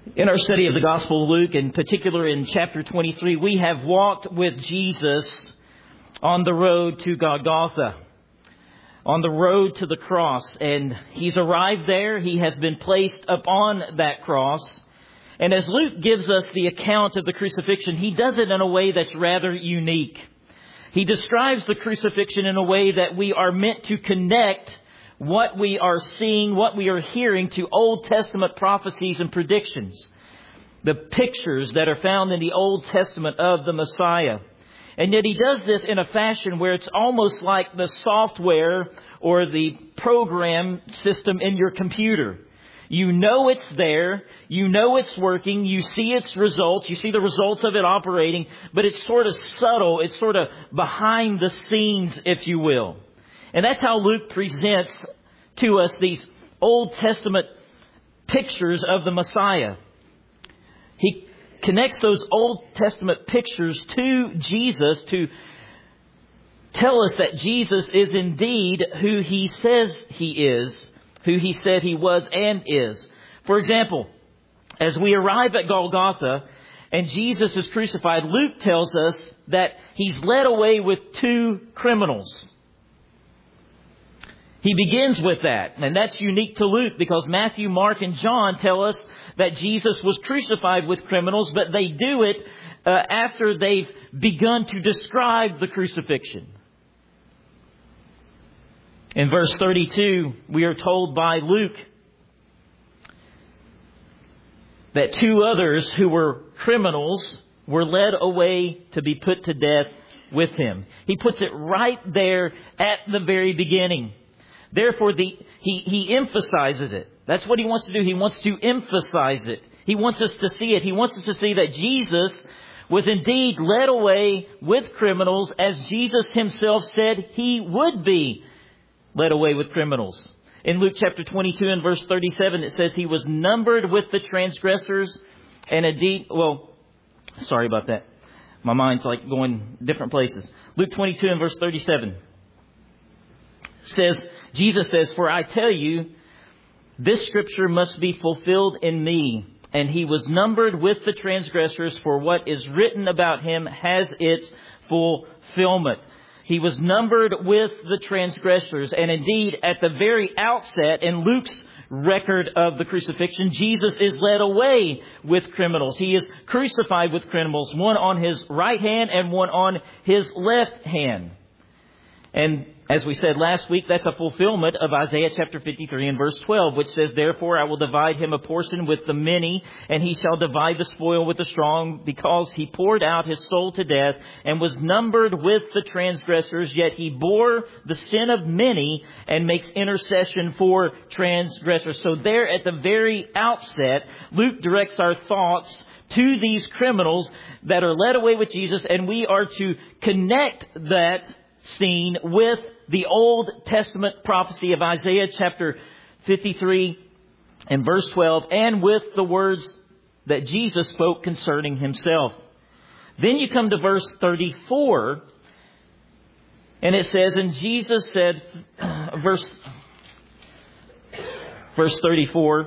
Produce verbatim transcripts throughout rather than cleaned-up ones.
In our study of the Gospel of Luke, in particular in chapter twenty-three, we have walked with Jesus on the road to Golgotha, on the road to the cross. And He's arrived there. He has been placed upon that cross. And as Luke gives us the account of the crucifixion, he does it in a way that's rather unique. He describes the crucifixion in a way that we are meant to connect what we are seeing, what we are hearing to Old Testament prophecies and predictions. The pictures that are found in the Old Testament of the Messiah. And yet he does this in a fashion where it's almost like the software or the program system in your computer. You know it's there. You know it's working. You see its results. You see the results of it operating. But it's sort of subtle. It's sort of behind the scenes, if you will. And that's how Luke presents to us these Old Testament pictures of the Messiah. He connects those Old Testament pictures to Jesus to tell us that Jesus is indeed who He says He is, who He said He was and is. For example, as we arrive at Golgotha and Jesus is crucified, Luke tells us that He's led away with two criminals. He begins with that, and that's unique to Luke because Matthew, Mark, and John tell us that Jesus was crucified with criminals, but they do it uh, after they've begun to describe the crucifixion. In verse thirty-two, we are told by Luke that two others who were criminals were led away to be put to death with Him. He puts it right there at the very beginning. Therefore, the, he, he emphasizes it. That's what He wants to do. He wants to emphasize it. He wants us to see it. He wants us to see that Jesus was indeed led away with criminals as Jesus Himself said He would be led away with criminals. In Luke chapter twenty-two and verse thirty-seven, it says He was numbered with the transgressors and indeed, well, sorry about that. My mind's like going different places. Luke twenty-two and verse thirty-seven says, Jesus says, "For I tell you, this scripture must be fulfilled in me. And He was numbered with the transgressors, for what is written about Him has its fulfillment." He was numbered with the transgressors. And indeed, at the very outset in Luke's record of the crucifixion, Jesus is led away with criminals. He is crucified with criminals, one on His right hand and one on His left hand. And as we said last week, that's a fulfillment of Isaiah chapter fifty-three and verse twelve, which says, "Therefore I will divide him a portion with the many, and he shall divide the spoil with the strong, because he poured out his soul to death and was numbered with the transgressors, yet he bore the sin of many and makes intercession for transgressors." So there at the very outset, Luke directs our thoughts to these criminals that are led away with Jesus, and we are to connect that scene with the Old Testament prophecy of Isaiah chapter fifty-three and verse twelve, and with the words that Jesus spoke concerning Himself. Then you come to verse thirty-four, and it says, and Jesus said, verse, verse thirty-four,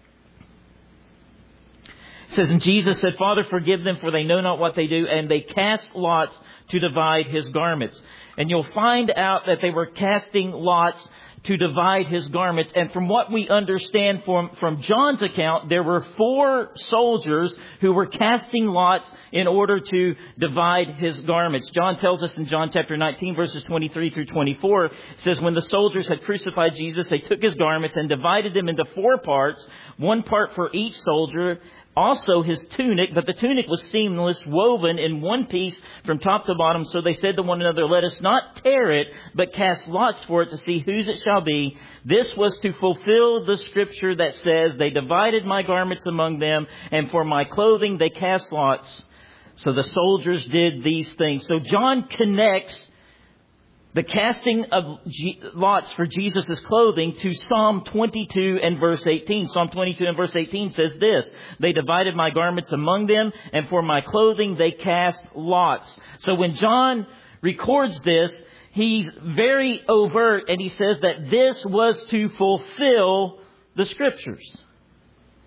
it says, and Jesus said, "Father, forgive them, for they know not what they do." And they cast lots to divide His garments. And you'll find out that they were casting lots to divide His garments. And from what we understand from, from John's account, there were four soldiers who were casting lots in order to divide His garments. John tells us in John chapter nineteen, verses twenty-three through twenty-four, it says, "When the soldiers had crucified Jesus, they took His garments and divided them into four parts, one part for each soldier, also His tunic, but the tunic was seamless, woven in one piece from top to bottom. So they said to one another, 'Let us not tear it, but cast lots for it to see whose it shall be.' This was to fulfill the scripture that says, 'They divided my garments among them, and for my clothing they cast lots.' So the soldiers did these things." So John connects the casting of lots for Jesus' clothing to Psalm twenty-two and verse eighteen. Psalm twenty-two and verse eighteen says this, "They divided my garments among them, and for my clothing they cast lots." So when John records this, he's very overt, and he says that this was to fulfill the Scriptures.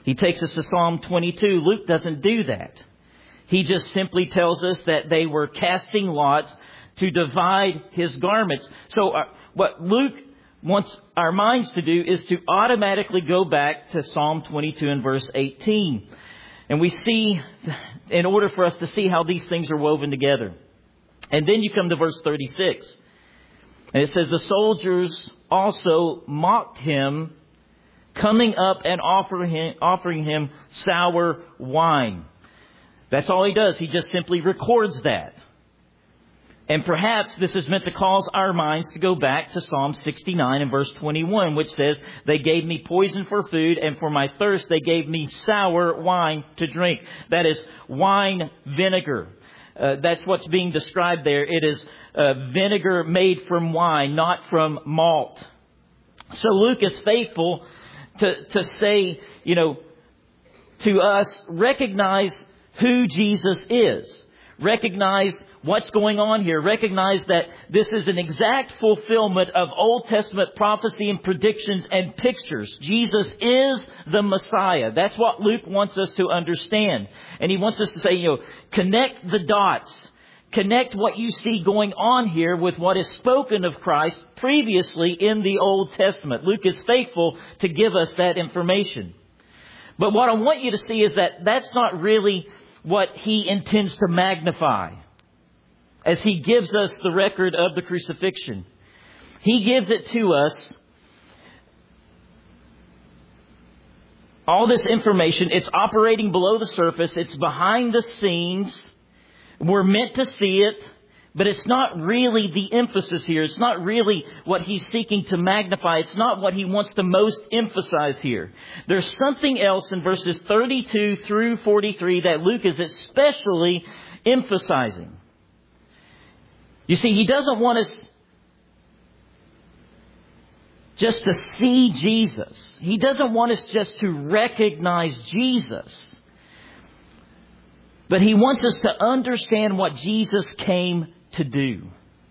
He takes us to Psalm twenty-two. Luke doesn't do that. He just simply tells us that they were casting lots to divide his garments. So uh, what Luke wants our minds to do is to automatically go back to Psalm twenty-two and verse eighteen. And we see, in order for us to see how these things are woven together. And then you come to verse thirty-six. And it says, the soldiers also mocked him, coming up and offering him, offering him sour wine. That's all he does. He just simply records that. And perhaps this is meant to cause our minds to go back to Psalm sixty-nine and verse twenty-one, which says, they gave me poison for food, and for my thirst they gave me sour wine to drink. That is wine vinegar. Uh, that's what's being described there. It is uh, vinegar made from wine, not from malt. So Luke is faithful to, to say, you know, to us, recognize who Jesus is. Recognize what's going on here. Recognize that this is an exact fulfillment of Old Testament prophecy and predictions and pictures. Jesus is the Messiah. That's what Luke wants us to understand. And he wants us to say, you know, connect the dots. Connect what you see going on here with what is spoken of Christ previously in the Old Testament. Luke is faithful to give us that information. But what I want you to see is that that's not really what he intends to magnify as he gives us the record of the crucifixion. He gives it to us, all this information. It's operating below the surface. It's behind the scenes. We're meant to see it, but it's not really the emphasis here. It's not really what he's seeking to magnify. It's not what he wants to most emphasize here. There's something else in verses thirty-two through forty-three that Luke is especially emphasizing. You see, he doesn't want us just to see Jesus. He doesn't want us just to recognize Jesus. But he wants us to understand what Jesus came to do.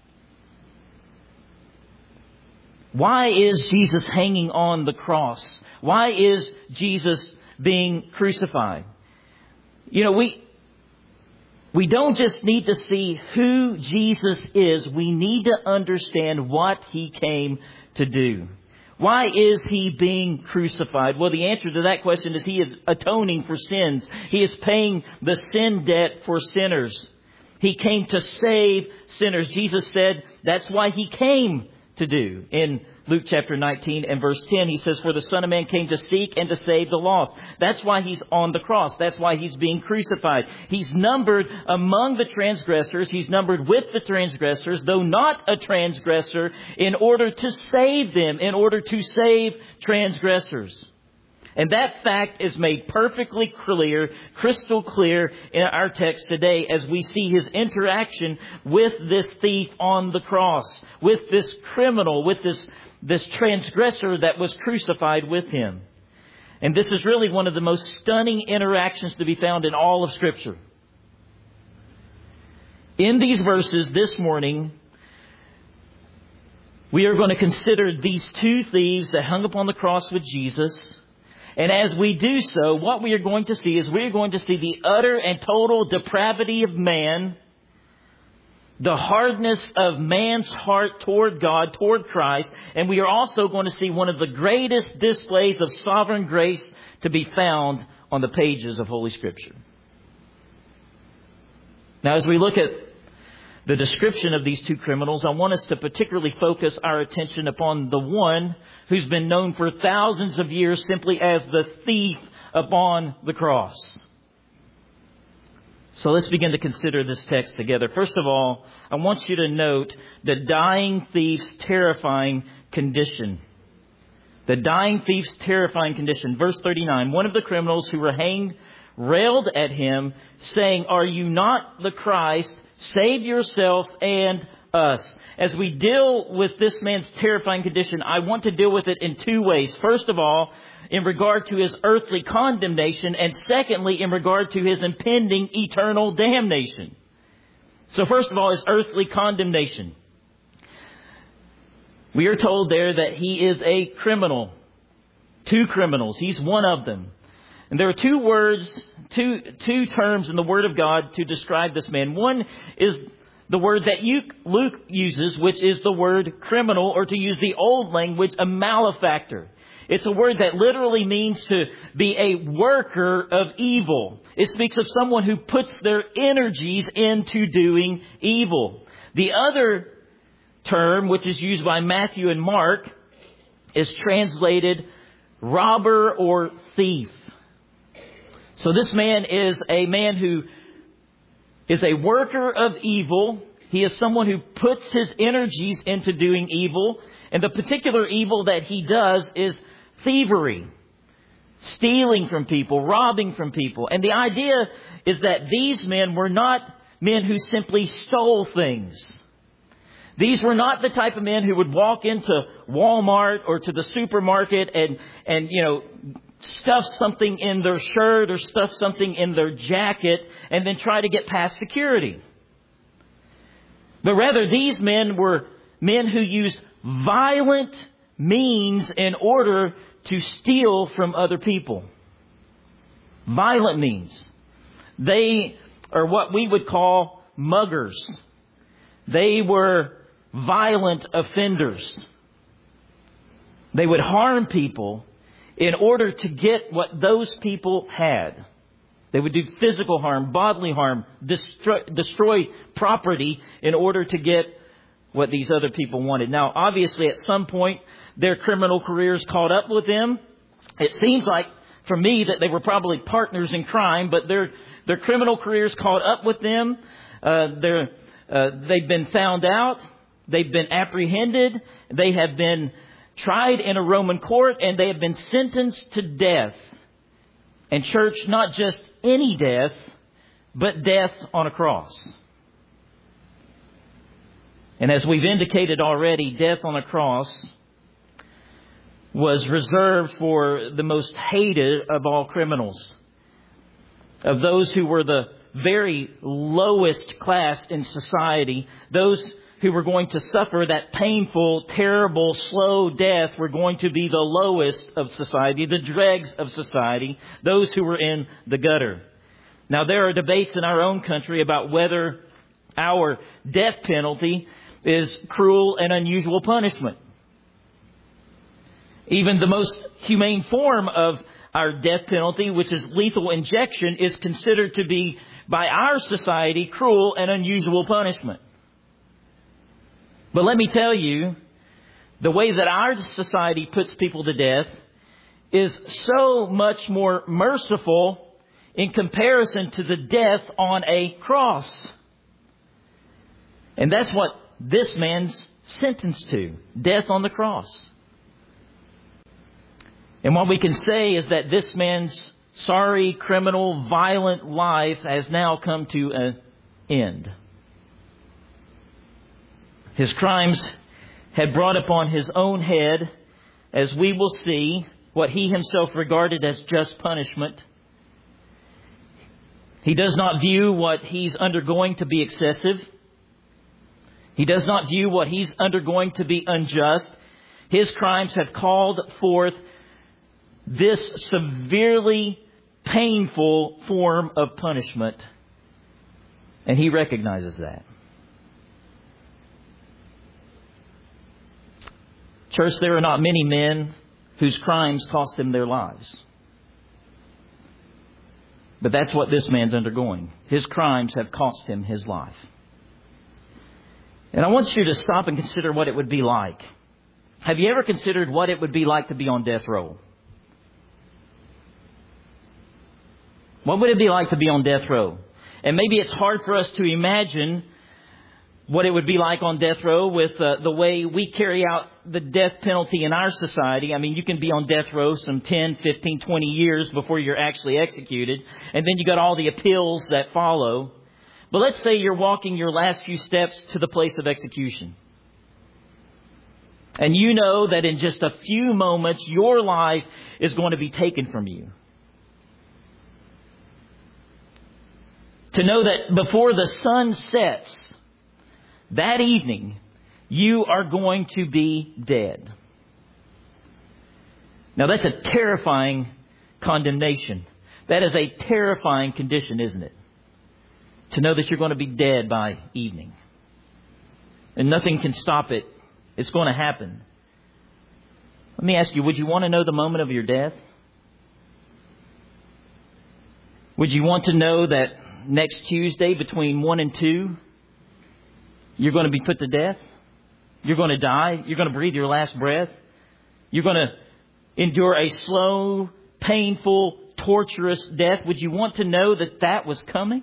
Why is Jesus hanging on the cross? Why is Jesus being crucified? You know, we we don't just need to see who Jesus is. We need to understand what he came to do. Why is he being crucified? Well, the answer to that question is he is atoning for sins. He is paying the sin debt for sinners. He came to save sinners. Jesus said that's why he came to do. In Luke chapter nineteen and verse ten, he says, for the Son of Man came to seek and to save the lost. That's why he's on the cross. That's why he's being crucified. He's numbered among the transgressors. He's numbered with the transgressors, though not a transgressor, in order to save them, in order to save transgressors. And that fact is made perfectly clear, crystal clear in our text today as we see his interaction with this thief on the cross, with this criminal, with this, this transgressor that was crucified with him. And this is really one of the most stunning interactions to be found in all of Scripture. In these verses this morning, we are going to consider these two thieves that hung upon the cross with Jesus. And as we do so, what we are going to see is we are going to see the utter and total depravity of man, the hardness of man's heart toward God, toward Christ, and we are also going to see one of the greatest displays of sovereign grace to be found on the pages of Holy Scripture. Now, as we look at the description of these two criminals, I want us to particularly focus our attention upon the one who's been known for thousands of years simply as the thief upon the cross. So let's begin to consider this text together. First of all, I want you to note the dying thief's terrifying condition. The dying thief's terrifying condition. Verse thirty-nine, one of the criminals who were hanged railed at him, saying, "Are you not the Christ? Save yourself and us." As we deal with this man's terrifying condition, I want to deal with it in two ways. First of all, in regard to his earthly condemnation, and secondly, in regard to his impending eternal damnation. So first of all, his earthly condemnation. We are told there that he is a criminal. Two criminals. He's one of them. And there are two words, two, two terms in the Word of God to describe this man. One is the word that you, Luke uses, which is the word criminal, or to use the old language, a malefactor. It's a word that literally means to be a worker of evil. It speaks of someone who puts their energies into doing evil. The other term, which is used by Matthew and Mark, is translated robber or thief. So this man is a man who is a worker of evil. He is someone who puts his energies into doing evil. And the particular evil that he does is thievery, stealing from people, robbing from people. And the idea is that these men were not men who simply stole things. These were not the type of men who would walk into Walmart or to the supermarket and, and, you know, stuff something in their shirt or stuff something in their jacket and then try to get past security. But rather, these men were men who used violent means in order to steal from other people. Violent means. They are what we would call muggers. They were violent offenders. They would harm people in order to get what those people had. They would do physical harm, bodily harm, destroy, destroy property in order to get what these other people wanted. Now, obviously, at some point, their criminal careers caught up with them. It seems like, for me, that they were probably partners in crime, but their their criminal careers caught up with them. Uh, they're, uh, they've been found out. They've been apprehended. They have been tried in a Roman court, and they have been sentenced to death. And church, not just any death, but death on a cross. And as we've indicated already, death on a cross was reserved for the most hated of all criminals, of those who were the very lowest class in society, those who were going to suffer that painful, terrible, slow death were going to be the lowest of society, the dregs of society, those who were in the gutter. Now, there are debates in our own country about whether our death penalty is cruel and unusual punishment. Even the most humane form of our death penalty, which is lethal injection, is considered to be, by our society, cruel and unusual punishment. But let me tell you, the way that our society puts people to death is so much more merciful in comparison to the death on a cross. And that's what this man's sentenced to, death on the cross. And what we can say is that this man's sorry, criminal, violent life has now come to an end. His crimes had brought upon his own head, as we will see, what he himself regarded as just punishment. He does not view what he's undergoing to be excessive. He does not view what he's undergoing to be unjust. His crimes have called forth this severely painful form of punishment. And he recognizes that. Church, there are not many men whose crimes cost them their lives. But that's what this man's undergoing. His crimes have cost him his life. And I want you to stop and consider what it would be like. Have you ever considered what it would be like to be on death row? What would it be like to be on death row? And maybe it's hard for us to imagine what it would be like on death row with uh, the way we carry out the death penalty in our society. I mean, you can be on death row some ten, fifteen, twenty years before you're actually executed. And then you got all the appeals that follow. But let's say you're walking your last few steps to the place of execution. And you know that in just a few moments, your life is going to be taken from you. To know that before the sun sets, that evening, you are going to be dead. Now, that's a terrifying condemnation. That is a terrifying condition, isn't it? To know that you're going to be dead by evening. And nothing can stop it. It's going to happen. Let me ask you, would you want to know the moment of your death? Would you want to know that next Tuesday between one and two, you're going to be put to death? You're going to die? You're going to breathe your last breath? You're going to endure a slow, painful, torturous death? Would you want to know that that was coming?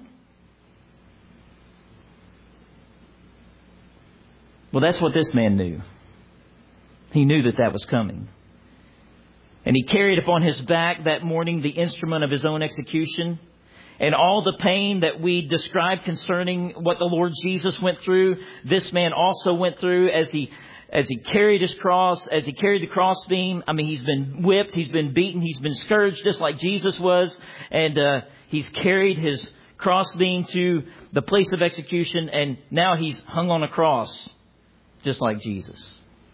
Well, that's what this man knew. He knew that that was coming. And he carried upon his back that morning the instrument of his own execution. And all the pain that we described concerning what the Lord Jesus went through, this man also went through as he as he carried his cross, as he carried the crossbeam. I mean, he's been whipped, he's been beaten, he's been scourged just like Jesus was. And uh, he's carried his crossbeam to the place of execution. And now he's hung on a cross just like Jesus.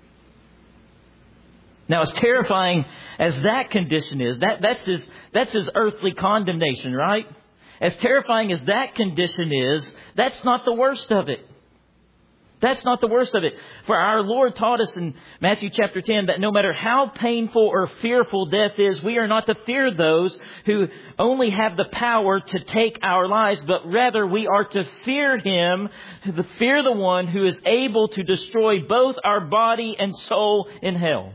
Now, as terrifying as that condition is, that, that's his, that's his earthly condemnation, right? As terrifying as that condition is, that's not the worst of it. That's not the worst of it. For our Lord taught us in Matthew chapter ten that no matter how painful or fearful death is, we are not to fear those who only have the power to take our lives, but rather we are to fear Him, to fear the one who is able to destroy both our body and soul in hell.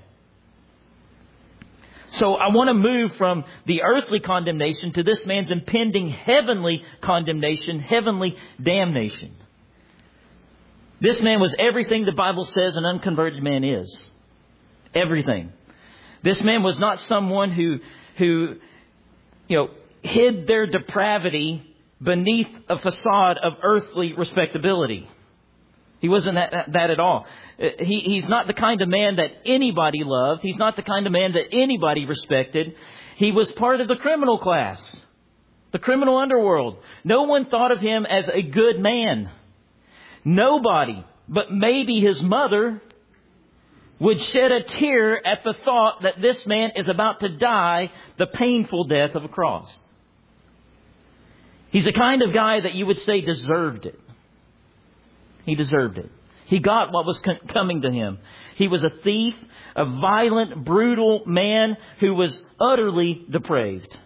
So I want to move from the earthly condemnation to this man's impending heavenly condemnation, heavenly damnation. This man was everything the Bible says an unconverted man is. Everything. This man was not someone who, who, you know, hid their depravity beneath a facade of earthly respectability. He wasn't that, that at all. He, he's not the kind of man that anybody loved. He's not the kind of man that anybody respected. He was part of the criminal class, the criminal underworld. No one thought of him as a good man. Nobody, but maybe his mother, would shed a tear at the thought that this man is about to die the painful death of a cross. He's the kind of guy that you would say deserved it. He deserved it. He got what was coming to him. He was a thief, a violent, brutal man who was utterly depraved.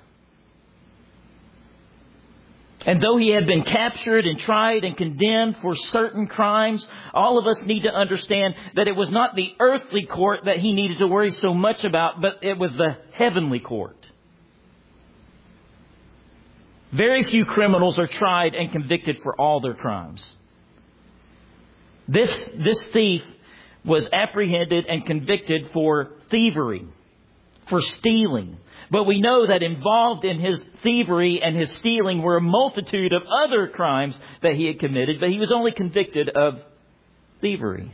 And though he had been captured and tried and condemned for certain crimes, all of us need to understand that it was not the earthly court that he needed to worry so much about, but it was the heavenly court. Very few criminals are tried and convicted for all their crimes. This, this thief was apprehended and convicted for thievery, for stealing. But we know that involved in his thievery and his stealing were a multitude of other crimes that he had committed, but he was only convicted of thievery.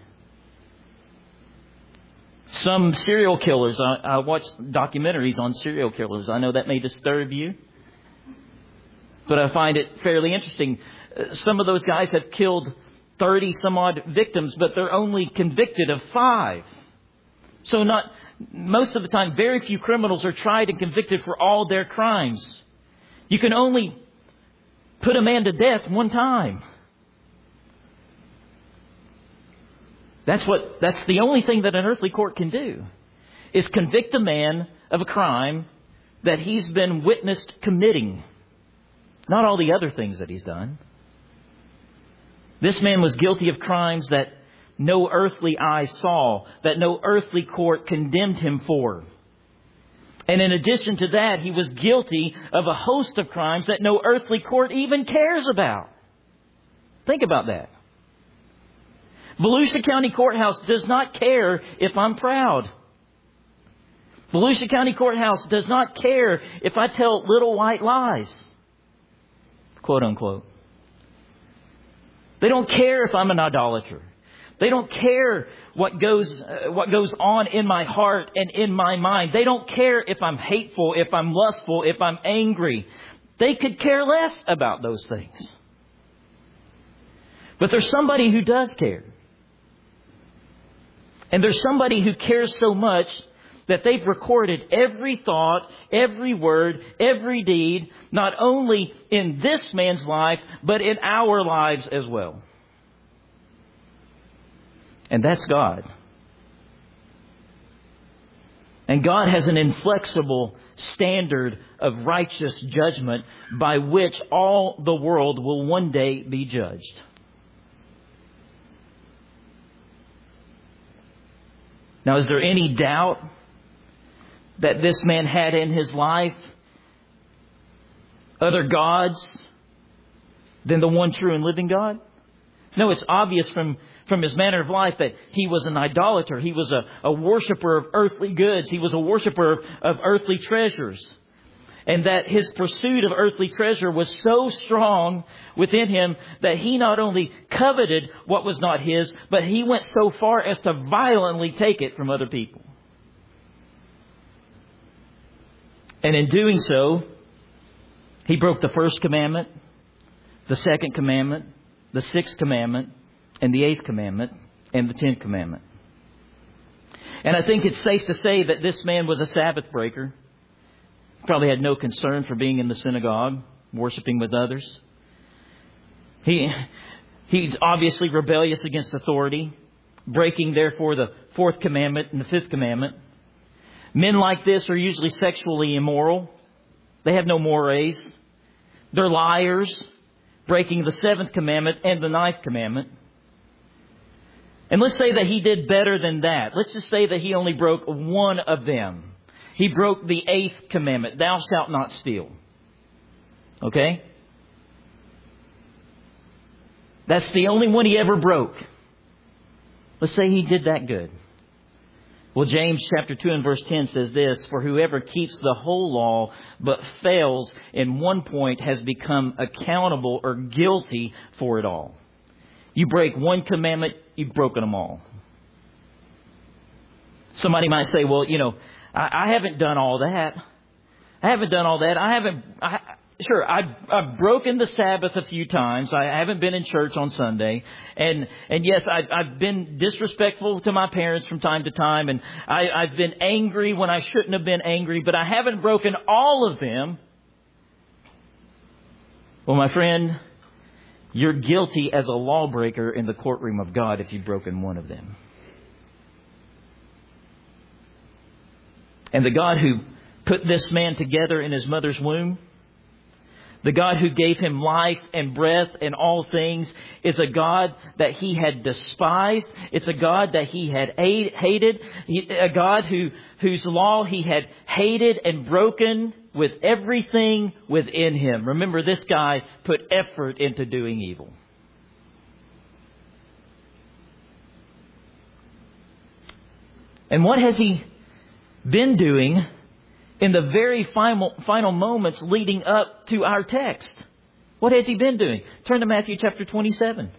Some serial killers, I, I watch documentaries on serial killers. I know that may disturb you, but I find it fairly interesting. Some of those guys have killed thirty some odd victims, but they're only convicted of five. So not most of the time, very few criminals are tried and convicted for all their crimes. You can only put a man to death one time. That's what, that's the only thing that an earthly court can do, is convict a man of a crime that he's been witnessed committing. Not all the other things that he's done. This man was guilty of crimes that no earthly eye saw, that no earthly court condemned him for. And in addition to that, he was guilty of a host of crimes that no earthly court even cares about. Think about that. Volusia County Courthouse does not care if I'm proud. Volusia County Courthouse does not care if I tell little white lies, quote unquote. They don't care if I'm an idolater. They don't care what goes uh, what goes on in my heart and in my mind. They don't care if I'm hateful, if I'm lustful, if I'm angry. They could care less about those things. But there's somebody who does care. And there's somebody who cares so much that they've recorded every thought, every word, every deed, not only in this man's life, but in our lives as well. And that's God. And God has an inflexible standard of righteous judgment by which all the world will one day be judged. Now, is there any doubt that this man had in his life other gods than the one true and living God? No, it's obvious from, from his manner of life that he was an idolater. He was a, a worshiper of earthly goods. He was a worshiper of, of earthly treasures. And that his pursuit of earthly treasure was so strong within him that he not only coveted what was not his, but he went so far as to violently take it from other people. And in doing so, he broke the first commandment, the second commandment, the sixth commandment, and the eighth commandment, and the tenth commandment. And I think it's safe to say that this man was a Sabbath breaker. Probably had no concern for being in the synagogue, worshiping with others. He, he's obviously rebellious against authority, breaking therefore the fourth commandment and the fifth commandment. Men like this are usually sexually immoral. They have no mores. They're liars, breaking the seventh commandment and the ninth commandment. And let's say that he did better than that. Let's just say that he only broke one of them. He broke the eighth commandment. Thou shalt not steal. Okay? That's the only one he ever broke. Let's say he did that good. Well, James chapter two and verse ten says this, for whoever keeps the whole law but fails in one point has become accountable or guilty for it all. You break one commandment, you've broken them all. Somebody might say, well, you know, I, I haven't done all that. I haven't done all that. I haven't... I, Sure, I've, I've broken the Sabbath a few times. I haven't been in church on Sunday. And and yes, I've, I've been disrespectful to my parents from time to time. And I, I've been angry when I shouldn't have been angry. But I haven't broken all of them. Well, my friend, you're guilty as a lawbreaker in the courtroom of God if you've broken one of them. And the God who put this man together in his mother's womb, the God who gave him life and breath and all things, is a God that he had despised. It's a God that he had hated. A God who, whose law he had hated and broken with everything within him. Remember, this guy put effort into doing evil. And what has he been doing in the very final, final moments leading up to our text? What has he been doing? Turn to Matthew chapter twenty-seven.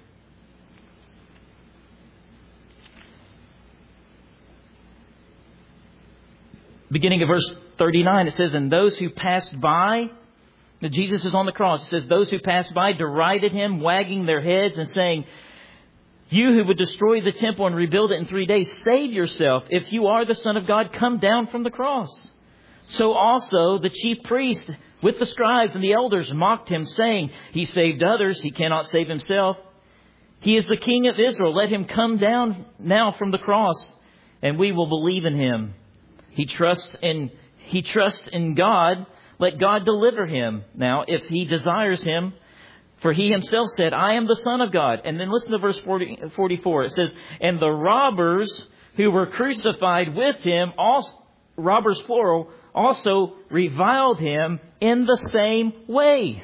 Beginning of verse thirty-nine, it says, and those who passed by, that Jesus is on the cross, it says, those who passed by derided him, wagging their heads and saying, you who would destroy the temple and rebuild it in three days, save yourself. If you are the Son of God, come down from the cross. So also the chief priest with the scribes and the elders mocked him, saying, he saved others, he cannot save himself. He is the King of Israel. Let him come down now from the cross, and we will believe in him. He trusts in, he trusts in God. Let God deliver him now if he desires him. For he himself said, I am the Son of God. And then listen to verse forty, forty-four. It says, and the robbers who were crucified with him, also, robbers plural, also reviled him in the same way.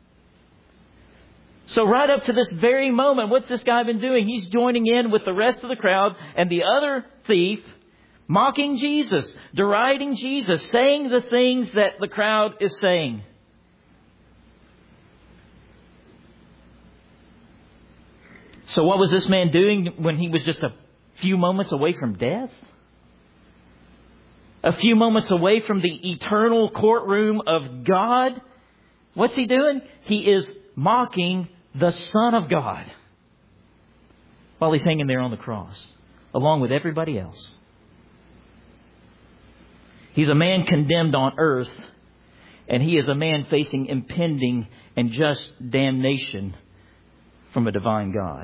So right up to this very moment, what's this guy been doing? He's joining in with the rest of the crowd and the other thief, mocking Jesus, deriding Jesus, saying the things that the crowd is saying. So what was this man doing when he was just a few moments away from death? A few moments away from the eternal courtroom of God? What's he doing? He is mocking the Son of God while he's hanging there on the cross, along with everybody else. He's a man condemned on earth, and he is a man facing impending and just damnation from a divine God.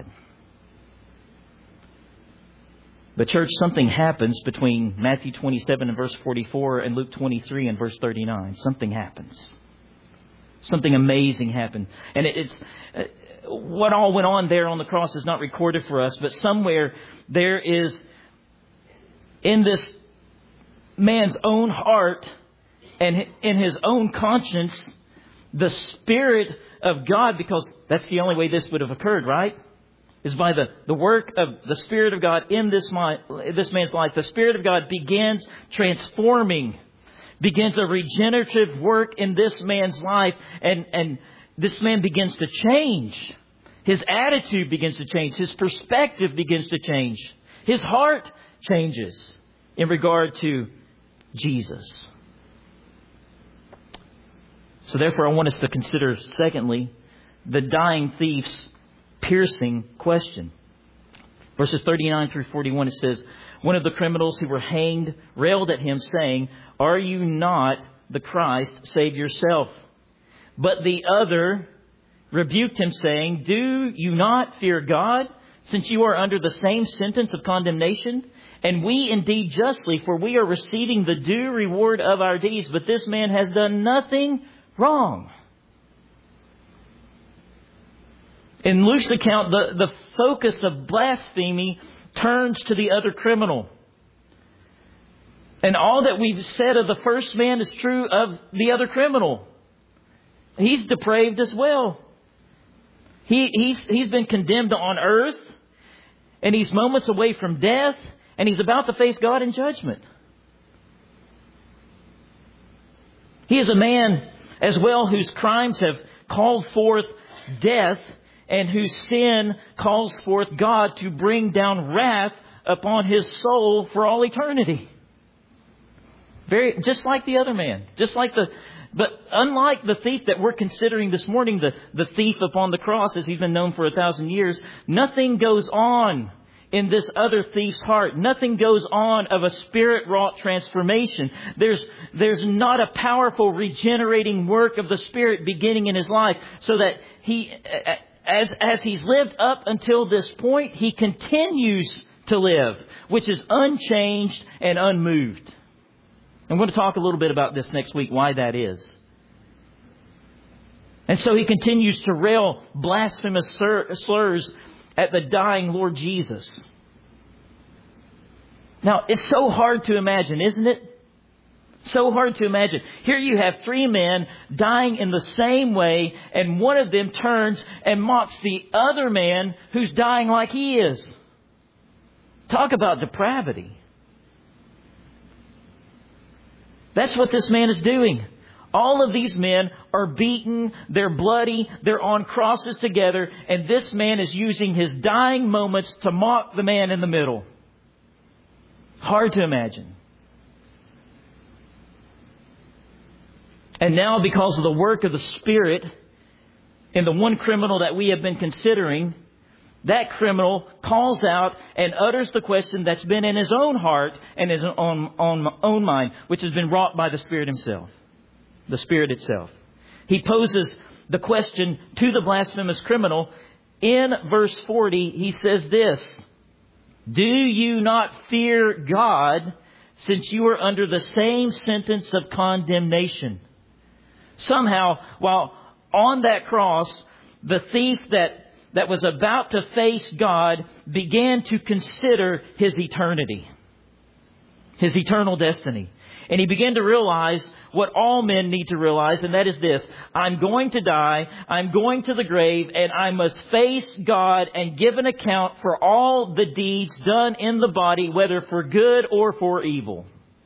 But church, something happens between Matthew twenty-seven and verse forty-four and Luke twenty-three and verse thirty-nine. Something happens. Something amazing happened. And it, it's uh, what all went on there on the cross is not recorded for us, but somewhere there is in this man's own heart and in his own conscience, the Spirit of God, because that's the only way this would have occurred, right? Is by the, the work of the Spirit of God in this, my, this man's life. The Spirit of God begins transforming, begins a regenerative work in this man's life, and, and this man begins to change. His attitude begins to change. His perspective begins to change. His heart changes in regard to Jesus. So therefore, I want us to consider, secondly, the dying thief's piercing question. Verses thirty-nine through forty-one, it says, one of the criminals who were hanged railed at him, saying, "Are you not the Christ? Save yourself." But the other rebuked him, saying, "Do you not fear God, since you are under the same sentence of condemnation? And we indeed justly, for we are receiving the due reward of our deeds. But this man has done nothing wrong." In Luke's account, the, the focus of blasphemy turns to the other criminal. And all that we've said of the first man is true of the other criminal. He's depraved as well. He, he's, he's been condemned on earth, and he's moments away from death, and he's about to face God in judgment. He is a man as well whose crimes have called forth death, and whose sin calls forth God to bring down wrath upon his soul for all eternity. Very, just like the other man, just like the, but unlike the thief that we're considering this morning, the, the thief upon the cross, as he's been known for a thousand years, nothing goes on in this other thief's heart. Nothing goes on of a Spirit-wrought transformation. There's, there's not a powerful regenerating work of the Spirit beginning in his life, so that he, As, as he's lived up until this point, he continues to live, which is unchanged and unmoved. I'm going to talk a little bit about this next week, why that is. And so he continues to rail blasphemous slurs at the dying Lord Jesus. Now, it's so hard to imagine, isn't it? So hard to imagine. Here you have three men dying in the same way, and one of them turns and mocks the other man who's dying like he is. Talk about depravity. That's what this man is doing. All of these men are beaten, they're bloody, they're on crosses together, and this man is using his dying moments to mock the man in the middle. Hard to imagine. And now, because of the work of the Spirit in the one criminal that we have been considering, that criminal calls out and utters the question that's been in his own heart and his own, own, own mind, which has been wrought by the Spirit himself, the Spirit itself. He poses the question to the blasphemous criminal. In verse forty, he says this, "Do you not fear God, since you are under the same sentence of condemnation?" Somehow, while on that cross, the thief that, that was about to face God began to consider his eternity, his eternal destiny. And he began to realize what all men need to realize, and that is this: I'm going to die, I'm going to the grave, and I must face God and give an account for all the deeds done in the body, whether for good or for evil.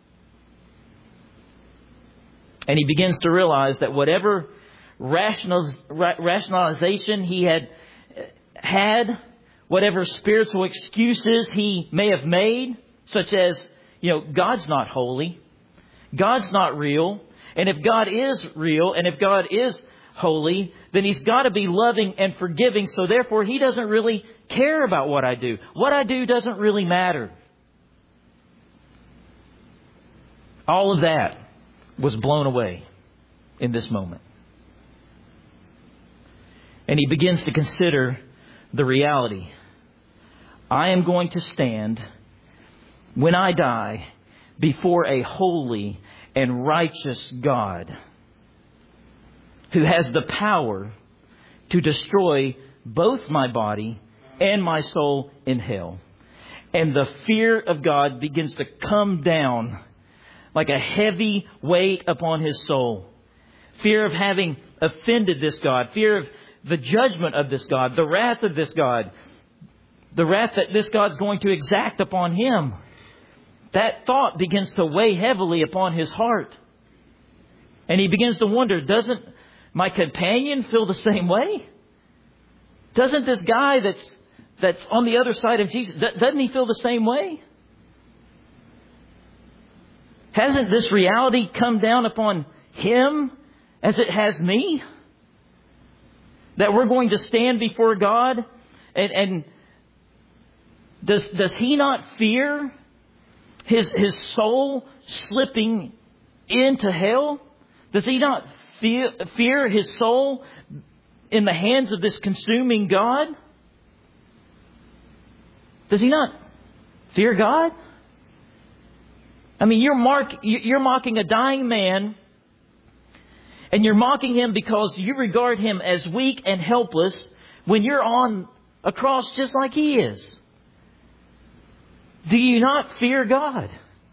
And he begins to realize that whatever rationaliz- rationalization he had had, whatever spiritual excuses he may have made, such as, you know, God's not holy, God's not real, and if God is real, and if God is holy, then He's got to be loving and forgiving, so therefore He doesn't really care about what I do. What I do doesn't really matter. All of that was blown away in this moment. And he begins to consider the reality. I am going to stand when I die before a holy and righteous God who has the power to destroy both my body and my soul in hell. And the fear of God begins to come down like a heavy weight upon his soul. Fear of having offended this God. Fear of the judgment of this God. The wrath of this God. The wrath that this God's going to exact upon him. That thought begins to weigh heavily upon his heart. And he begins to wonder, doesn't my companion feel the same way? Doesn't this guy that's that's on the other side of Jesus, doesn't he feel the same way? Hasn't this reality come down upon him as it has me? That we're going to stand before God, and, and does does he not fear his his soul slipping into hell? Does he not fear, fear his soul in the hands of this consuming God? Does he not fear God? I mean, you're mark, you're mocking a dying man, and you're mocking him because you regard him as weak and helpless when you're on a cross just like he is. Do you not fear God?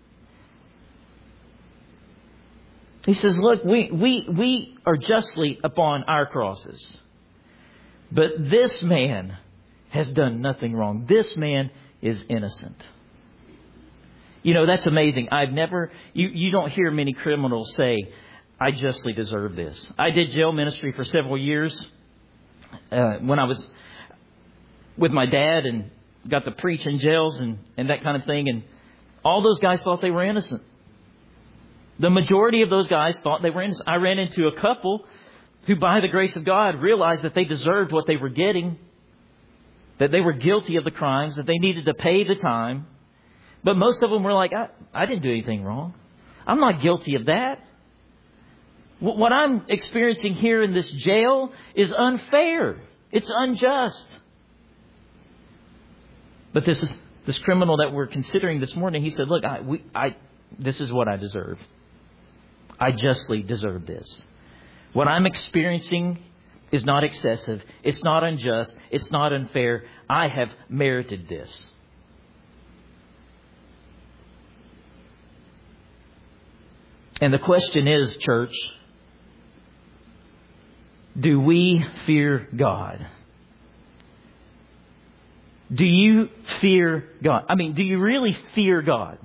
He says, look, we, we, we are justly upon our crosses. But this man has done nothing wrong. This man is innocent. You know, that's amazing. I've never, you, you don't hear many criminals say, I justly deserve this. I did jail ministry for several years uh, when I was with my dad and got to preach in jails and, and that kind of thing. And all those guys thought they were innocent. The majority of those guys thought they were innocent. I ran into a couple who, by the grace of God, realized that they deserved what they were getting, that they were guilty of the crimes, that they needed to pay the time. But most of them were like, I, I didn't do anything wrong. I'm not guilty of that. What I'm experiencing here in this jail is unfair. It's unjust. But this is this criminal that we're considering this morning. He said, look, I, we, I, this is what I deserve. I justly deserve this. What I'm experiencing is not excessive. It's not unjust. It's not unfair. I have merited this. And the question is, church, do we fear God? Do you fear God? I mean, do you really fear God?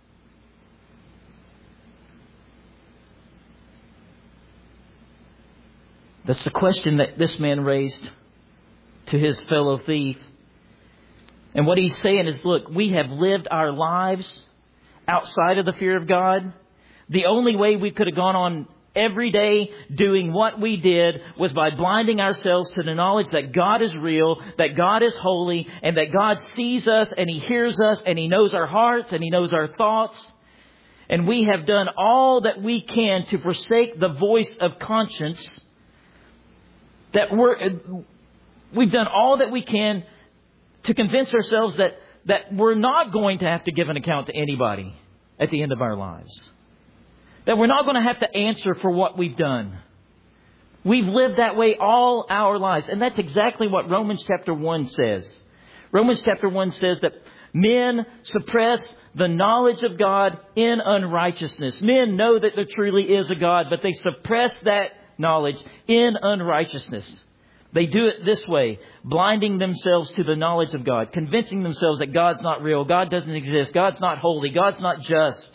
That's the question that this man raised to his fellow thief. And what he's saying is, look, we have lived our lives outside of the fear of God. The only way we could have gone on every day doing what we did was by blinding ourselves to the knowledge that God is real, that God is holy, and that God sees us and He hears us and He knows our hearts and He knows our thoughts. And we have done all that we can to forsake the voice of conscience. That we're, we've done all that we can to convince ourselves that, that we're not going to have to give an account to anybody at the end of our lives. That we're not going to have to answer for what we've done. We've lived that way all our lives. And that's exactly what Romans chapter one says. Romans chapter one says that men suppress the knowledge of God in unrighteousness. Men know that there truly is a God, but they suppress that knowledge in unrighteousness. They do it this way, blinding themselves to the knowledge of God, convincing themselves that God's not real, God doesn't exist, God's not holy, God's not just.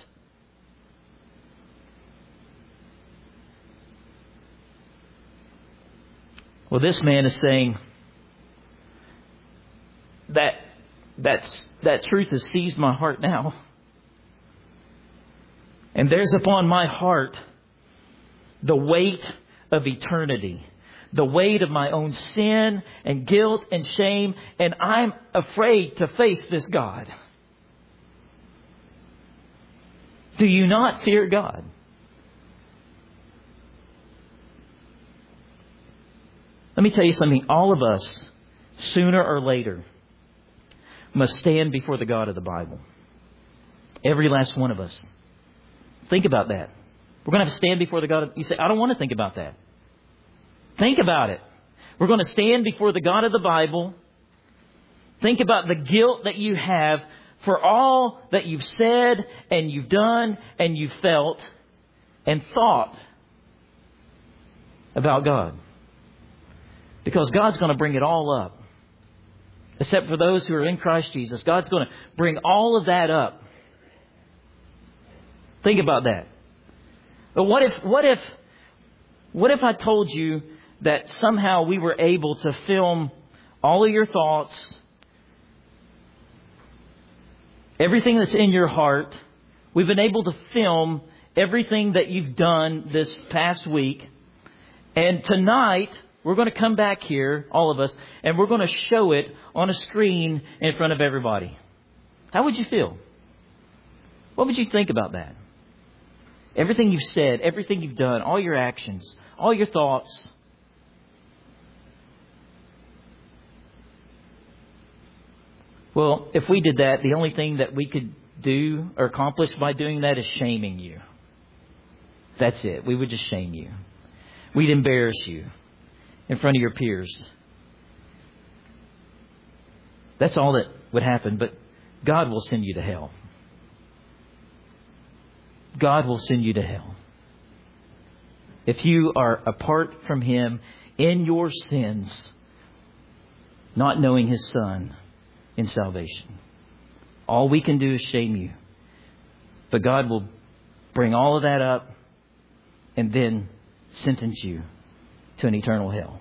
Well, this man is saying that that's, that truth has seized my heart now. And there's upon my heart the weight of eternity, the weight of my own sin and guilt and shame, and I'm afraid to face this God. Do you not fear God? Let me tell you something. All of us, sooner or later, must stand before the God of the Bible. Every last one of us. Think about that. We're going to have to stand before the God of... You say, I don't want to think about that. Think about it. We're going to stand before the God of the Bible. Think about the guilt that you have for all that you've said and you've done and you've felt and thought about God. Because God's going to bring it all up. Except for those who are in Christ Jesus. God's going to bring all of that up. Think about that. But what if, what if, what if I told you that somehow we were able to film all of your thoughts, everything that's in your heart. We've been able to film everything that you've done this past week. And tonight, we're going to come back here, all of us, and we're going to show it on a screen in front of everybody. How would you feel? What would you think about that? Everything you've said, everything you've done, all your actions, all your thoughts. Well, if we did that, the only thing that we could do or accomplish by doing that is shaming you. That's it. We would just shame you. We'd embarrass you in front of your peers. That's all that would happen. But God will send you to hell. God will send you to hell. If you are apart from Him in your sins, not knowing His Son in salvation. All we can do is shame you. But God will bring all of that up and then sentence you to an eternal hell.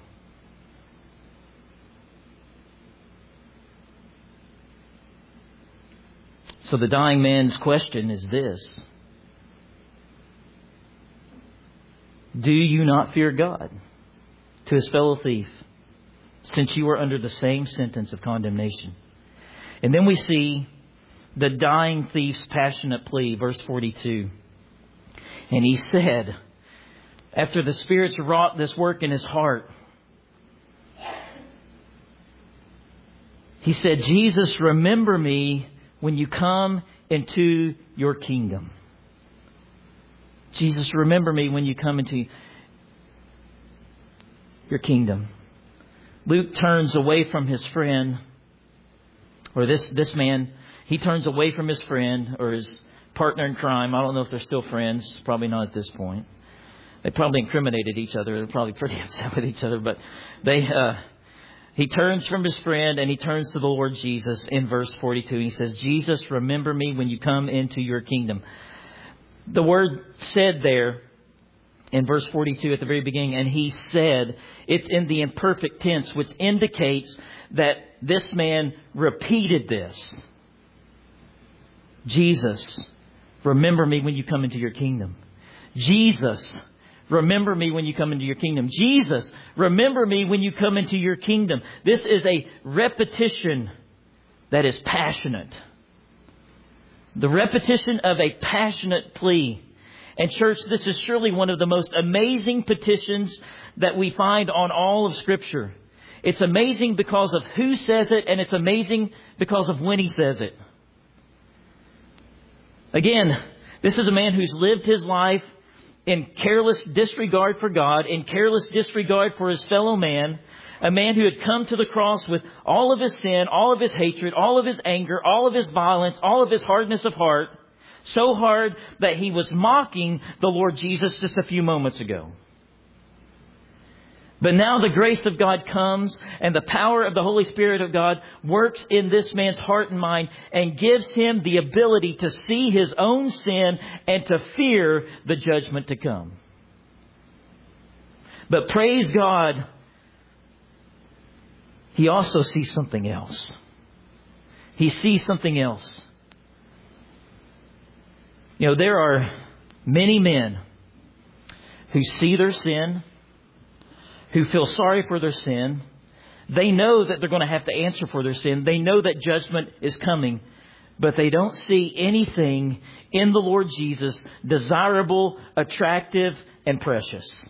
So the dying man's question is this: do you not fear God? To his fellow thief, since you are under the same sentence of condemnation. And then we see the dying thief's passionate plea, verse forty-two. And he said, after the Spirit's wrought this work in his heart, he said, Jesus, remember me when you come into your kingdom. Jesus, remember me when you come into your kingdom. Luke turns away from his friend, or this, this man, he turns away from his friend or his partner in crime. I don't know if they're still friends. Probably not at this point. They probably incriminated each other. They're probably pretty upset with each other. But they, uh, he turns from his friend and he turns to the Lord Jesus in verse forty-two. He says, Jesus, remember me when you come into your kingdom. The word said there in verse forty-two at the very beginning, and he said, it's in the imperfect tense, which indicates that this man repeated this. Jesus, remember me when you come into your kingdom. Jesus, remember me when you come into your kingdom. Jesus, remember me when you come into your kingdom. This is a repetition that is passionate. The repetition of a passionate plea. And church, this is surely one of the most amazing petitions that we find on all of Scripture. It's amazing because of who says it, and it's amazing because of when he says it. Again, this is a man who's lived his life in careless disregard for God, in careless disregard for his fellow man. A man who had come to the cross with all of his sin, all of his hatred, all of his anger, all of his violence, all of his hardness of heart. So hard that he was mocking the Lord Jesus just a few moments ago. But now the grace of God comes and the power of the Holy Spirit of God works in this man's heart and mind and gives him the ability to see his own sin and to fear the judgment to come. But praise God, he also sees something else. He sees something else. You know, there are many men who see their sin, who feel sorry for their sin. They know that they're going to have to answer for their sin. They know that judgment is coming. but they don't see anything in the Lord Jesus desirable, attractive, and precious.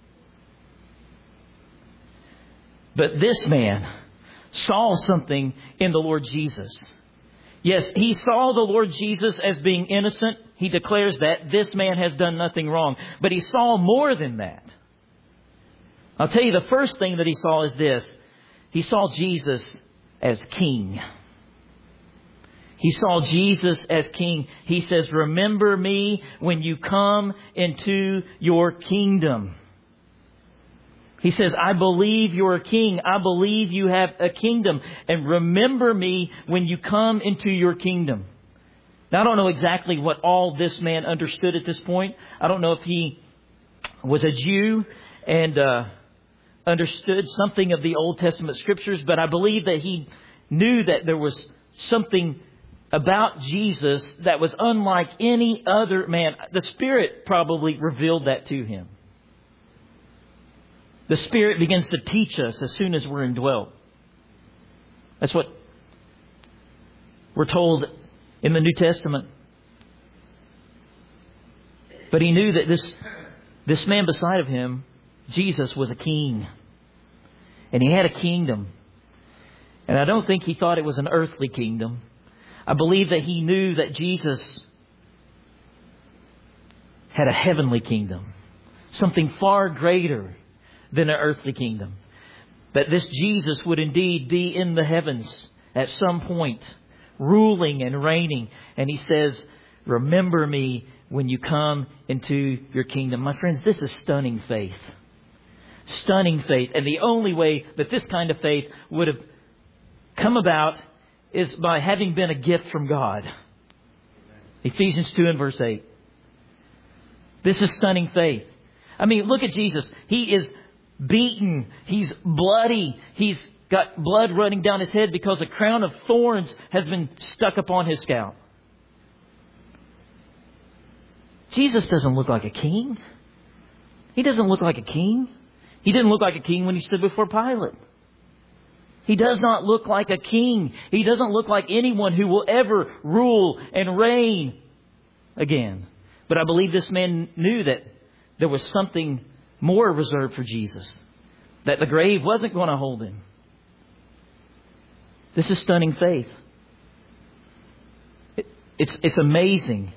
But this man saw something in the Lord Jesus. Yes, he saw the Lord Jesus as being innocent. He declares that this man has done nothing wrong. But he saw more than that. I'll tell you, the first thing that he saw is this. He saw Jesus as king. He saw Jesus as king. He says, remember me when you come into your kingdom. He says, I believe you're a king. I believe you have a kingdom. And remember me when you come into your kingdom. Now, I don't know exactly what all this man understood at this point. I don't know if he was a Jew and uh, understood something of the Old Testament scriptures. But I believe that he knew that there was something about Jesus that was unlike any other man. The Spirit probably revealed that to him. The Spirit begins to teach us as soon as we're indwelt. That's what we're told in the New Testament. But he knew that this, this man beside of him, Jesus, was a king. And he had a kingdom. And I don't think he thought it was an earthly kingdom. I believe that he knew that Jesus had a heavenly kingdom. Something far greater than an earthly kingdom. That this Jesus would indeed be in the heavens at some point, ruling and reigning. And he says, remember me when you come into your kingdom. My friends, this is stunning faith. Stunning faith. And the only way that this kind of faith would have come about is by having been a gift from God. Ephesians two and verse eight. This is stunning faith. I mean, look at Jesus. He is beaten. He's bloody. He's got blood running down his head because a crown of thorns has been stuck upon his scalp. Jesus doesn't look like a king. He doesn't look like a king. He didn't look like a king when he stood before Pilate. He does not look like a king. He doesn't look like anyone who will ever rule and reign again. But I believe this man knew that there was something more reserved for Jesus. That the grave wasn't going to hold him. This is stunning faith. It, it's, it's amazing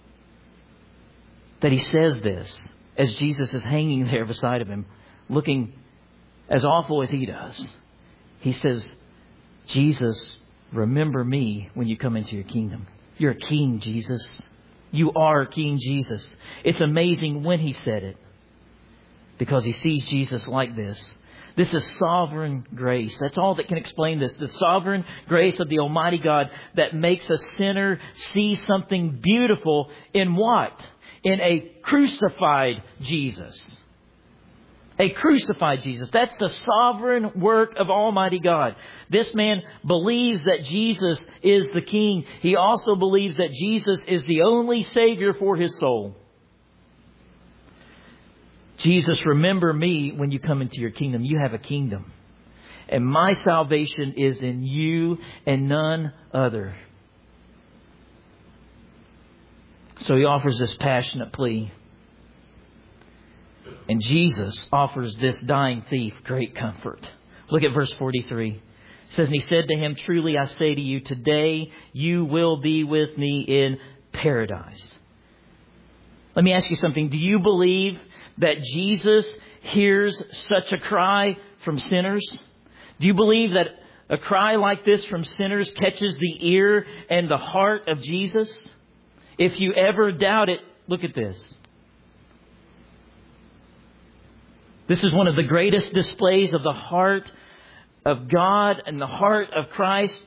that he says this as Jesus is hanging there beside of him, looking as awful as he does. He says, Jesus, remember me when you come into your kingdom. You're a king, Jesus. You are King Jesus. It's amazing when he said it, because he sees Jesus like this. This is sovereign grace. That's all that can explain this. The sovereign grace of the Almighty God that makes a sinner see something beautiful in what? In a crucified Jesus. A crucified Jesus. That's the sovereign work of Almighty God. This man believes that Jesus is the King. He also believes that Jesus is the only Savior for his soul. Jesus, remember me when you come into your kingdom. You have a kingdom. And my salvation is in you and none other. So he offers this passionate plea. And Jesus offers this dying thief great comfort. Look at verse forty-three. It says, and he said to him, truly I say to you, today you will be with me in paradise. Let me ask you something. Do you believe that Jesus hears such a cry from sinners? Do you believe that a cry like this from sinners catches the ear and the heart of Jesus? If you ever doubt it, look at this. This is one of the greatest displays of the heart of God and the heart of Christ,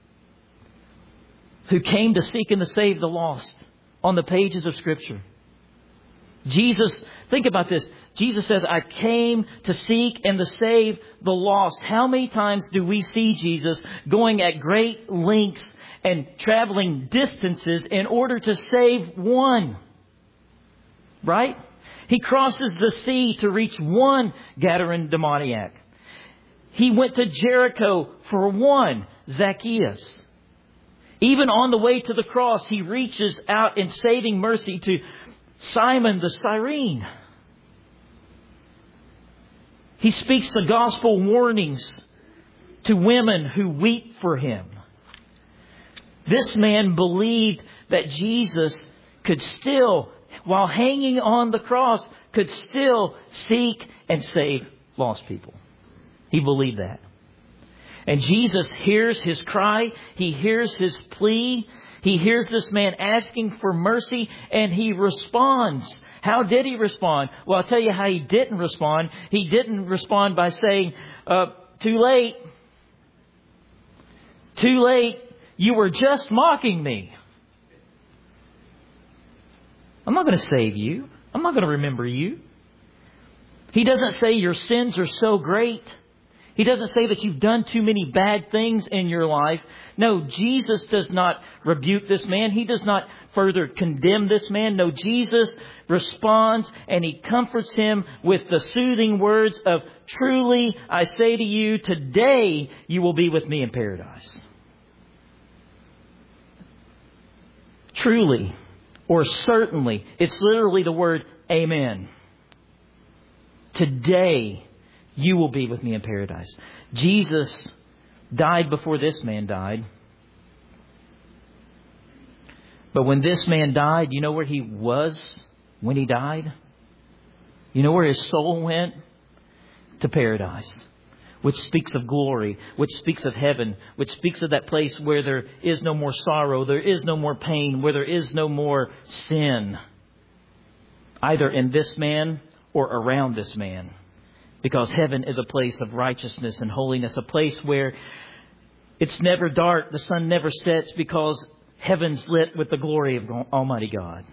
who came to seek and to save the lost, on the pages of Scripture. Jesus, think about this. Jesus says, I came to seek and to save the lost. How many times do we see Jesus going at great lengths and traveling distances in order to save one? Right? He crosses the sea to reach one Gadarene demoniac. He went to Jericho for one Zacchaeus. Even on the way to the cross, He reaches out in saving mercy to Simon the Cyrene. He speaks the gospel warnings to women who weep for Him. This man believed that Jesus could still, while hanging on the cross, could still seek and save lost people. He believed that. And Jesus hears his cry. He hears his plea. He hears this man asking for mercy, and He responds. How did He respond? Well, I'll tell you how He didn't respond. He didn't respond by saying, uh, too late. Too late. You were just mocking me. I'm not going to save you. I'm not going to remember you. He doesn't say your sins are so great. He doesn't say that you've done too many bad things in your life. No, Jesus does not rebuke this man. He does not further condemn this man. No, Jesus responds and He comforts him with the soothing words of, truly, I say to you, today you will be with me in paradise. Truly, or certainly, it's literally the word amen. Today you will be with me in paradise. Jesus died before this man died. But when this man died, you know where he was when he died? You know where his soul went? To paradise. Which speaks of glory, which speaks of heaven, which speaks of that place where there is no more sorrow, there is no more pain, where there is no more sin. Either in this man or around this man. Because heaven is a place of righteousness and holiness, a place where it's never dark, the sun never sets, because heaven's lit with the glory of Almighty God.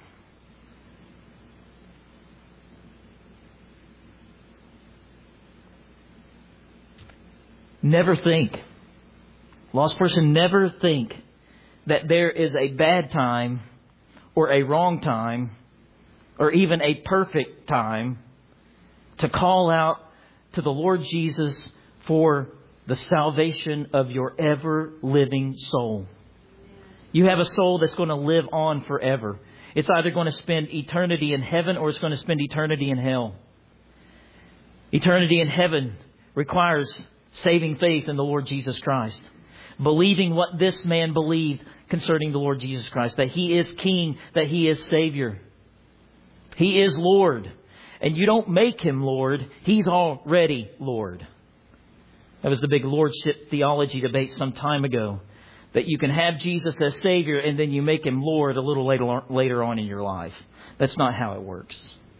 Never think, lost person, never think that there is a bad time or a wrong time or even a perfect time to call out to the Lord Jesus for the salvation of your ever-living soul. You have a soul that's going to live on forever. It's either going to spend eternity in heaven or it's going to spend eternity in hell. Eternity in heaven requires saving faith in the Lord Jesus Christ. Believing what this man believed concerning the Lord Jesus Christ. That He is King, that He is Savior. He is Lord. And you don't make Him Lord. He's already Lord. That was the big lordship theology debate some time ago. That you can have Jesus as Savior and then you make Him Lord a little later, later on in your life. That's not how it works.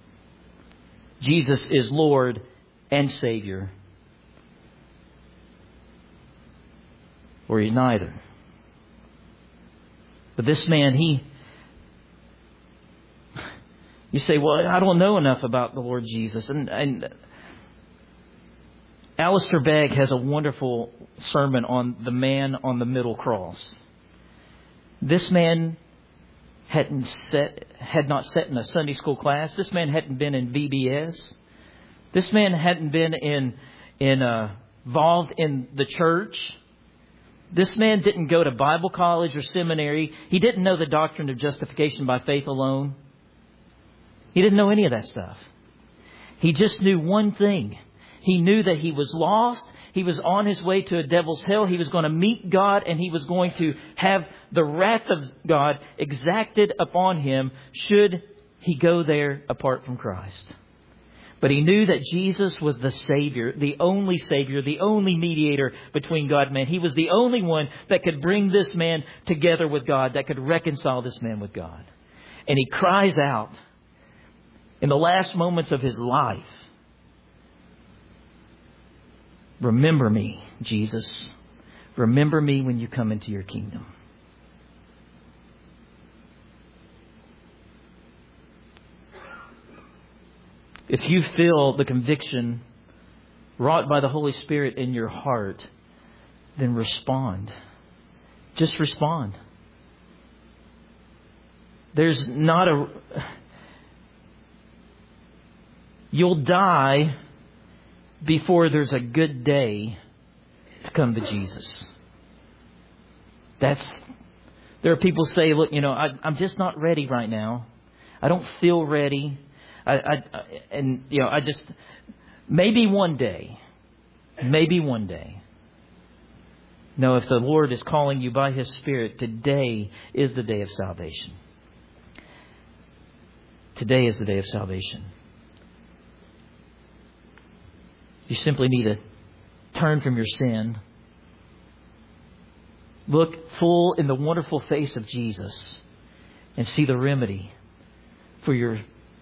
Jesus is Lord and Savior. Or He's neither. But this man, he... You say, well, I don't know enough about the Lord Jesus. And, and Alistair Begg has a wonderful sermon on the man on the middle cross. This man hadn't set, had not sat in a Sunday school class. This man hadn't been in V B S. This man hadn't been in, in uh, involved in the church. This man didn't go to Bible college or seminary. He didn't know the doctrine of justification by faith alone. He didn't know any of that stuff. He just knew one thing. He knew that he was lost. He was on his way to a devil's hell. He was going to meet God and he was going to have the wrath of God exacted upon him should he go there apart from Christ. But he knew that Jesus was the Savior, the only Savior, the only mediator between God and man. He was the only one that could bring this man together with God, that could reconcile this man with God. And he cries out in the last moments of his life, remember me, Jesus. Remember me when you come into your kingdom. If you feel the conviction wrought by the Holy Spirit in your heart, then respond. Just respond. There's not a... You'll die before there's a good day to come to Jesus. That's There are people who say, look, you know, I, I'm just not ready right now. I don't feel ready. I, I, and, you know, I just, maybe one day, maybe one day. No, if the Lord is calling you by His Spirit, today is the day of salvation. Today is the day of salvation. You simply need to turn from your sin. Look full in the wonderful face of Jesus and see the remedy for your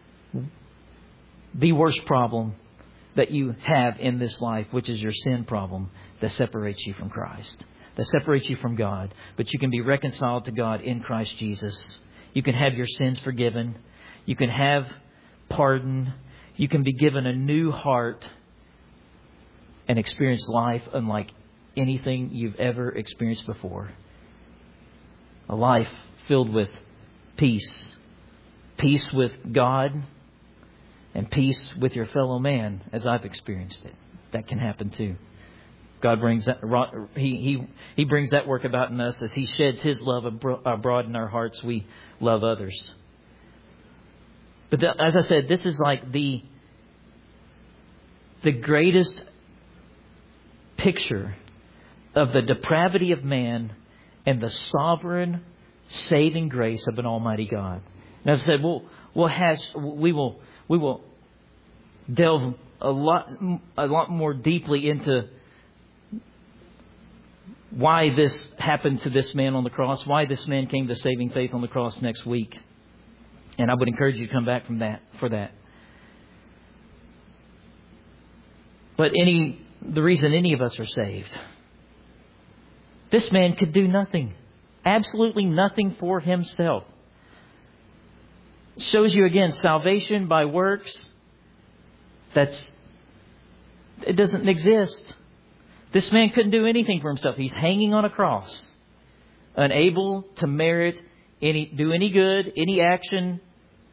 the worst problem that you have in this life, which is your sin problem that separates you from Christ, that separates you from God. But you can be reconciled to God in Christ Jesus. You can have your sins forgiven. You can have pardon. You can be given a new heart and experience life unlike anything you've ever experienced before. A life filled with peace. Peace with God and peace with your fellow man, as I've experienced it. That can happen too. God brings that, he, he, he brings that work about in us as He sheds His love abroad in our hearts. We love others. But the, as I said, this is like the, the greatest picture of the depravity of man and the sovereign saving grace of an Almighty God. And as I said, we'll, we'll has, we will we will delve a lot a lot more deeply into why this happened to this man on the cross, why this man came to saving faith on the cross next week. And I would encourage you to come back from that for that. But any the reason any of us are saved, this man could do nothing, absolutely nothing for himself. Shows you again, salvation by works, that's it doesn't exist. This man couldn't do anything for himself. He's hanging on a cross, unable to merit any, do any good, any action.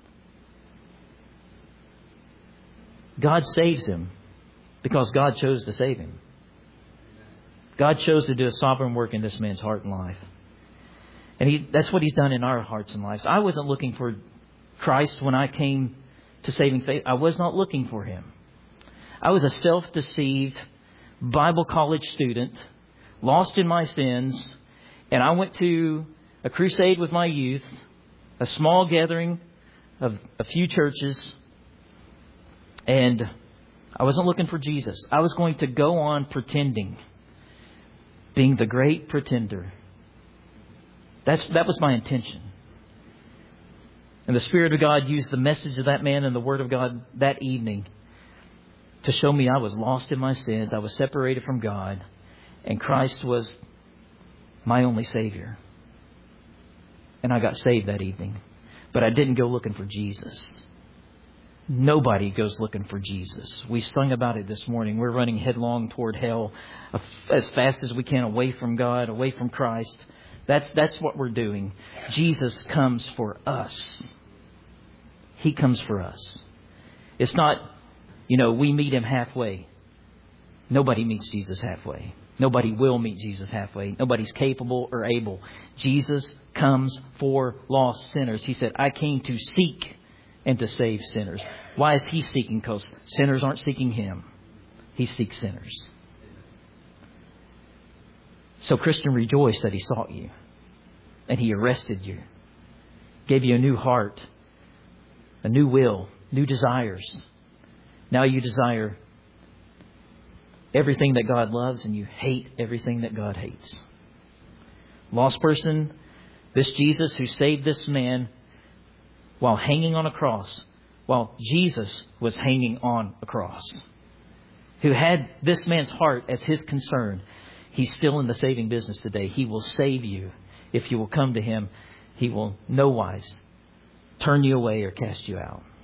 God saves him because God chose to save him. God chose to do a sovereign work in this man's heart and life. And he, that's what He's done in our hearts and lives. I wasn't looking for Christ when I came to saving faith. I was not looking for Him. I was a self-deceived Bible college student, lost in my sins, and I went to a crusade with my youth, a small gathering of a few churches, and I wasn't looking for Jesus. I was going to go on pretending, being the great pretender. That's that was my intention. And the Spirit of God used the message of that man and the Word of God that evening to show me I was lost in my sins. I was separated from God. And Christ was my only Savior. And I got saved that evening. But I didn't go looking for Jesus. Nobody goes looking for Jesus. We sung about it this morning. We're running headlong toward hell as fast as we can, away from God, away from Christ. That's, that's what we're doing. Jesus comes for us. He comes for us. It's not, you know, we meet Him halfway. Nobody meets Jesus halfway. Nobody will meet Jesus halfway. Nobody's capable or able. Jesus comes for lost sinners. He said, I came to seek and to save sinners. Why is He seeking? Because sinners aren't seeking Him. He seeks sinners. So, Christian, rejoice that He sought you. And He arrested you. Gave you a new heart. A new will. New desires. Now you desire everything that God loves and you hate everything that God hates. Lost person, this Jesus who saved this man while hanging on a cross, while Jesus was hanging on a cross, who had this man's heart as His concern. He's still in the saving business today. He will save you if you will come to Him. He will no wise turn you away or cast you out.